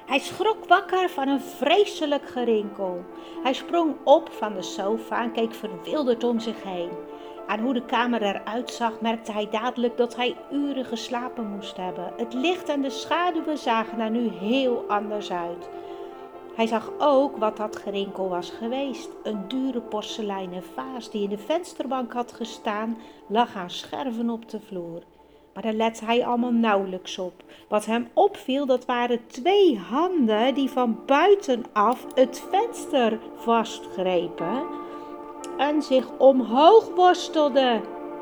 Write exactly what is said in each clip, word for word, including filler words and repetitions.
Hij schrok wakker van een vreselijk gerinkel. Hij sprong op van de sofa en keek verwilderd om zich heen. Aan hoe de kamer eruit zag merkte hij dadelijk dat hij uren geslapen moest hebben. Het licht en de schaduwen zagen er nu heel anders uit. Hij zag ook wat dat gerinkel was geweest. Een dure porseleinen vaas die in de vensterbank had gestaan, lag aan scherven op de vloer. Maar daar lette hij allemaal nauwelijks op. Wat hem opviel, dat waren twee handen die van buitenaf het venster vastgrepen en zich omhoog worstelden.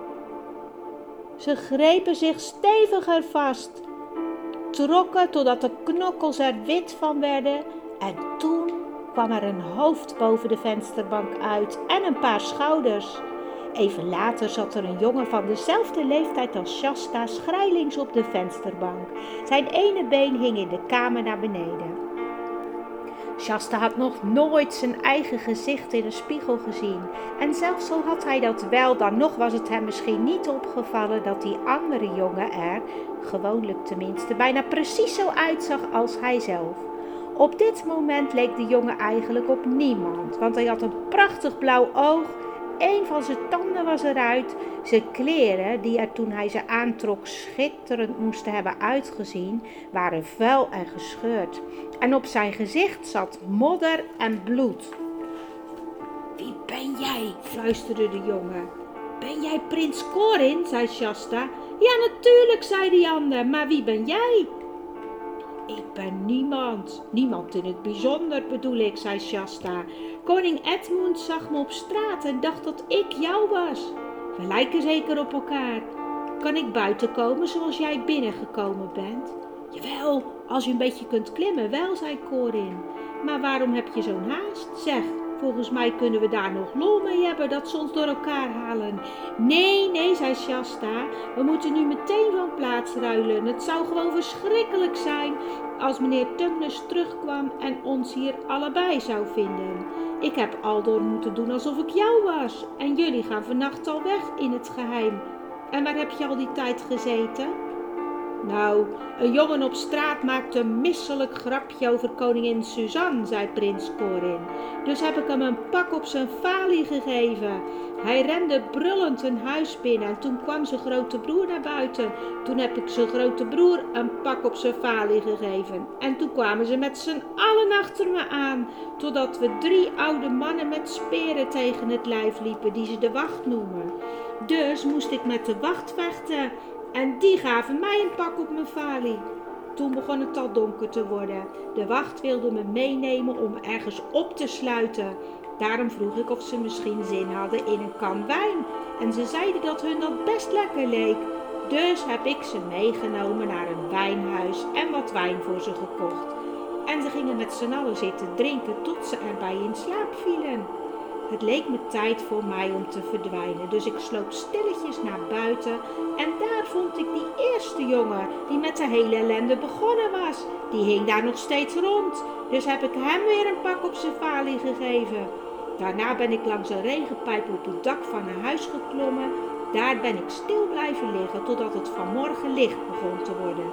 Ze grepen zich steviger vast, trokken totdat de knokkels er wit van werden en toen kwam er een hoofd boven de vensterbank uit en een paar schouders. Even later zat er een jongen van dezelfde leeftijd als Shasta schrijlings op de vensterbank. Zijn ene been hing in de kamer naar beneden. Shasta had nog nooit zijn eigen gezicht in een spiegel gezien. En zelfs al had hij dat wel, dan nog was het hem misschien niet opgevallen dat die andere jongen er, gewoonlijk tenminste, bijna precies zo uitzag als hij zelf. Op dit moment leek de jongen eigenlijk op niemand, want hij had een prachtig blauw oog. Een van zijn tanden was eruit. Zijn kleren, die er toen hij ze aantrok schitterend moesten hebben uitgezien, waren vuil en gescheurd. En op zijn gezicht zat modder en bloed. "Wie ben jij?" fluisterde de jongen. "Ben jij prins Corin?" zei Shasta. "Ja, natuurlijk," zei die ander, "maar wie ben jij?" "Ik ben niemand, niemand in het bijzonder bedoel ik," zei Shasta. "Koning Edmund zag me op straat en dacht dat ik jou was. We lijken zeker op elkaar. Kan ik buiten komen zoals jij binnengekomen bent?" "Jawel, als je een beetje kunt klimmen, wel," zei Corin. "Maar waarom heb je zo'n haast? Zeg, volgens mij kunnen we daar nog lol mee hebben dat ze ons door elkaar halen." "Nee, nee," zei Shasta, "we moeten nu meteen van plaats ruilen. Het zou gewoon verschrikkelijk zijn als meneer Tugnes terugkwam en ons hier allebei zou vinden. Ik heb aldoor moeten doen alsof ik jou was. En jullie gaan vannacht al weg in het geheim. En waar heb je al die tijd gezeten?" "Nou, een jongen op straat maakte een misselijk grapje over koningin Suzanne," zei prins Corin. "Dus heb ik hem een pak op zijn falie gegeven. Hij rende brullend een huis binnen en toen kwam zijn grote broer naar buiten. Toen heb ik zijn grote broer een pak op zijn falie gegeven. En toen kwamen ze met z'n allen achter me aan, totdat we drie oude mannen met speren tegen het lijf liepen, die ze de wacht noemen. Dus moest ik met de wacht vechten. En die gaven mij een pak op mijn falie. Toen begon het al donker te worden. De wacht wilde me meenemen om me ergens op te sluiten. Daarom vroeg ik of ze misschien zin hadden in een kan wijn. En ze zeiden dat hun dat best lekker leek. Dus heb ik ze meegenomen naar een wijnhuis en wat wijn voor ze gekocht. En ze gingen met z'n allen zitten drinken tot ze erbij in slaap vielen. Het leek me tijd voor mij om te verdwijnen, dus ik sloop stilletjes naar buiten en daar vond ik die eerste jongen die met de hele ellende begonnen was. Die hing daar nog steeds rond, dus heb ik hem weer een pak op zijn falie gegeven. Daarna ben ik langs een regenpijp op het dak van een huis geklommen. Daar ben ik stil blijven liggen totdat het vanmorgen licht begon te worden.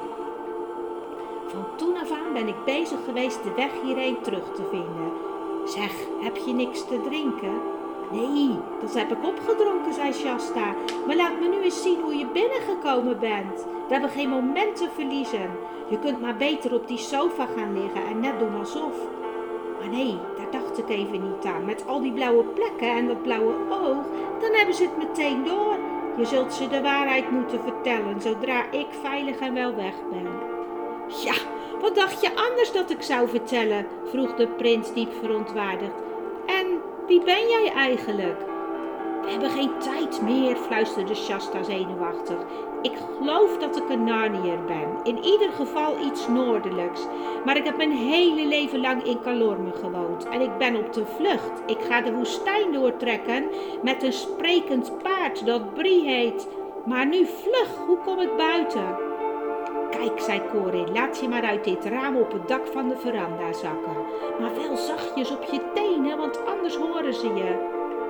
Van toen af aan ben ik bezig geweest de weg hierheen terug te vinden. Zeg, heb je niks te drinken?" "Nee, dat heb ik opgedronken," zei Shasta. "Maar laat me nu eens zien hoe je binnengekomen bent. We hebben geen moment te verliezen. Je kunt maar beter op die sofa gaan liggen en net doen alsof." "Maar nee, daar dacht ik even niet aan. Met al die blauwe plekken en dat blauwe oog, dan hebben ze het meteen door. Je zult ze de waarheid moeten vertellen, zodra ik veilig en wel weg ben." "Ja, wat dacht je anders dat ik zou vertellen?" vroeg de prins diep verontwaardigd. "En wie ben jij eigenlijk?" "We hebben geen tijd meer," fluisterde Shasta zenuwachtig. "Ik geloof dat ik een Narniër ben, in ieder geval iets noordelijks. Maar ik heb mijn hele leven lang in Calorme gewoond en ik ben op de vlucht. Ik ga de woestijn doortrekken met een sprekend paard dat Brie heet. Maar nu vlug, hoe kom ik buiten?" "Kijk," zei Corin, "laat je maar uit dit raam op het dak van de veranda zakken. Maar wel zachtjes op je tenen, want anders horen ze je."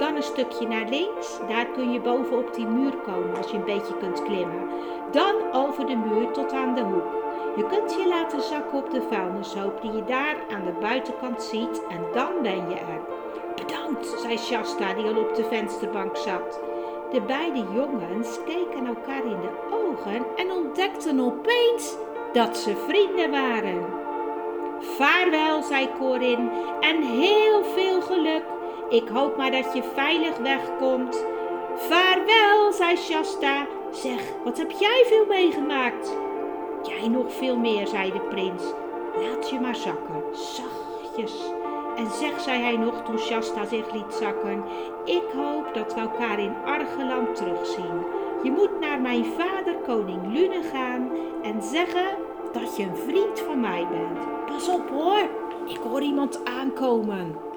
Dan een stukje naar links, daar kun je boven op die muur komen als je een beetje kunt klimmen. Dan over de muur tot aan de hoek. Je kunt je laten zakken op de vuilnishoop die je daar aan de buitenkant ziet en dan ben je er. Bedankt, zei Shasta die al op de vensterbank zat. De beide jongens keken elkaar in de ogen en ontdekten opeens dat ze vrienden waren. Vaarwel, zei Corin, en heel veel geluk. Ik hoop maar dat je veilig wegkomt. Vaarwel, zei Shasta. Zeg, wat heb jij veel meegemaakt? Jij nog veel meer, zei de prins. Laat je maar zakken, zachtjes. En zeg, zei hij nog toen Shasta zich liet zakken, ik hoop dat we elkaar in Argeland terugzien. Je moet naar mijn vader koning Lune gaan en zeggen dat je een vriend van mij bent. Pas op hoor, ik hoor iemand aankomen.